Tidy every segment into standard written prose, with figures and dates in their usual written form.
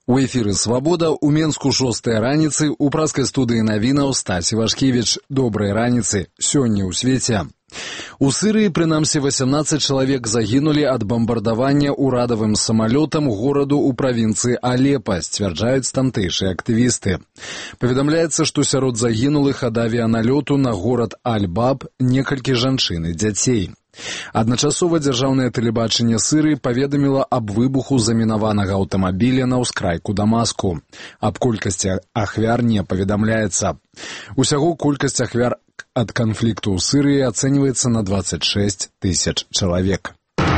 У эфіры «Свабода» у Менску 6 раніцы у праскай студыі навінаў Стасі Вашкевіч. Добрай раніцы. Сёння ў свеце. У Сырыі, прынамсі, 18 чалавек загінулі ад бамбардавання ўрадавым самалётам гораду ў правінцыі Алепа, сцвярджаюць тамтэйшыя актывісты. Паведамляецца, што сярод загінулых ад авіяналёту на горад Аль-Баб некалькі жанчын і дзяцей. Адначасова дзяржаўнае тэлебачанне Сырыі паведаміла аб выбуху замінаванага аўтамабіля на ўскрайку Дамаску. Аб колькасці ахвяр не паведамляецца. Усяго колькасць ахвяр ад канфлікту ў Сырыі ацэньваецца на 26 тысяч чалавек.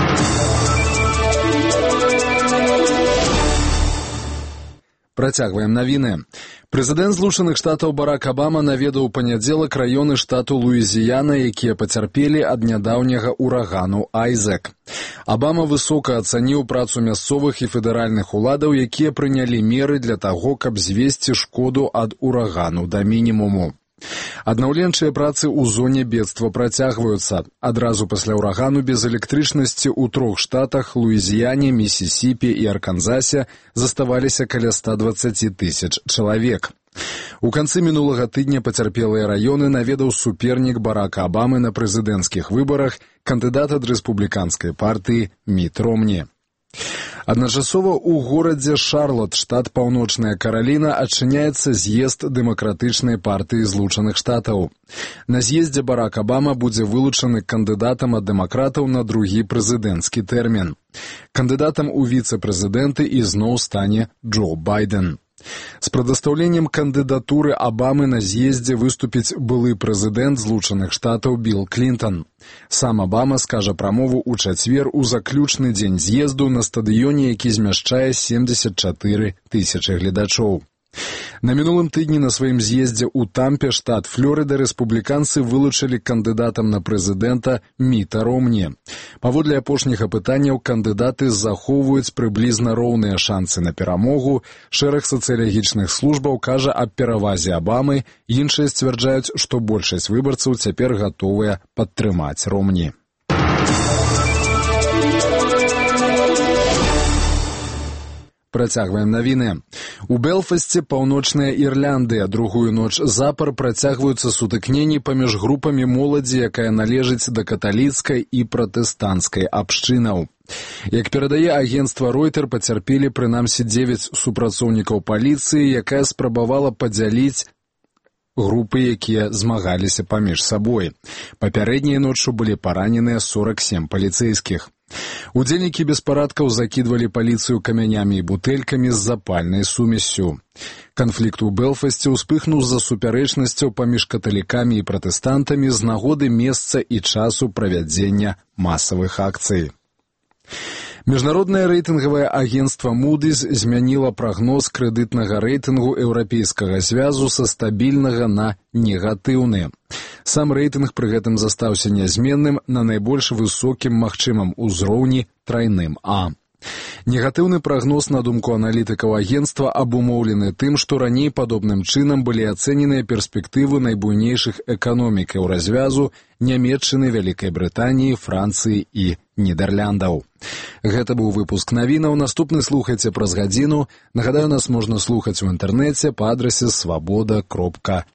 Працягваем навіны. Прэзідэнт Злучаных Штатаў Барак Абама наведаў у панядзелак раёны штату Луізіяна, якія пацярпелі ад нядаўняга ўрагану Айзек. Абама высока ацаніў працу мясцовых і федэральных уладаў, якія прынялі меры для таго, каб звесці шкоду ад урагану да мінімуму. Аднаўленчыя працы ў зоне бедства працягваюцца. Адразу пасля ўрагану без электрычнасці ў 3 штатах Луізіяне, Місісіпі і Арканзасе заставаліся каля 120 тысяч чалавек. У канцы мінулага тыдня пацярпелыя раёны наведаў супернік Барака Абамы на прэзідэнцкіх выбарах, кандыдат ад рэспубліканскай партыі Міт Ромні. Адначасова ў горадзе Шарлот, штат Паўночная Караліна, адчыняецца з'езд Дэмакратычнай партыі Злучаных Штатаў. На з'ездзе Барак Абама будзе вылучаны кандыдатам ад дэмакратаў на другі прэзідэнцкі тэрмін. Кандыдатам у віцэ-прэзідэнты ізноў стане Джо Байден. З прадастаўленнем кандыдатуры Абамы на з'ездзе выступіць былы прэзідэнт Злучаных Штатаў Білл Клінтон. Сам Абама скажа прамову ў чацвер у заключны дзень з'езду на стадыёне, які змяшчае 74 тысячы гледачоў. На мінулым тыдні на сваім з'ездзе ў Тампе, штат Флорыда, рэспубліканцы вылучылі кандыдатам на прэзідэнта Міта Ромні. Паводле апошніх апытанняў кандыдаты захоўваюць прыблізна роўныя шансы на перамогу. Шэраг сацыялагічных службаў кажа аб перавазе Абамы, іншыя сцвярджаюць, што большасць выбарцаў цяпер гатовыя падтрымаць Ромні. Працягваем навіны. У Белфасце, Паўночная Ірландыя, другую ноч запар працягваюцца сутыкненні паміж групамі моладзі, якая належыць да каталіцкай і пратэстанцкай абшчынаў. Як перадае агенцтва Ройтер, пацярпелі прынамсі 9 супрацоўнікаў паліцыі, якая спрабавала падзяліць групы, якія змагаліся паміж сабой. Папярэдняй ноччу былі параненыя 47 паліцэйскіх. Удзельнікі беспарадкаў закідвалі паліцыю камянямі і бутэлькамі з запальнай сумессю. Канфлікт у Белфасце ўспыхнуў з-за супярэчнасцяў паміж каталікамі і пратэстантамі з нагоды месца і часу правядзення масавых акцый. Міжнароднае рэйтынгавае агенцтва Moody's змяніла прагноз крэдытнага рэйтынгу Еўрапейскага звязу са стабільнага на негатыўны. Сам рэйтынг пры гэтым застаўся нязменным на найбольш высокім магчымым узроўні трайным А. Негатыўны прагноз, на думку аналітыкаў агенцтва, абумоўлены тым, што раней падобным чынам былі ацэненыя перспектывы найбуйнейшых эканомік еўразвязу Нямецчыны, Вялікай Брытаніі, Францыі і Нідэрляндаў. Гэта быў выпуск навінаў. Наступны слухайце праз гадзіну. Нагадаю, нас можна слухаць у інтэрнэце па адрасе swaboda.ru.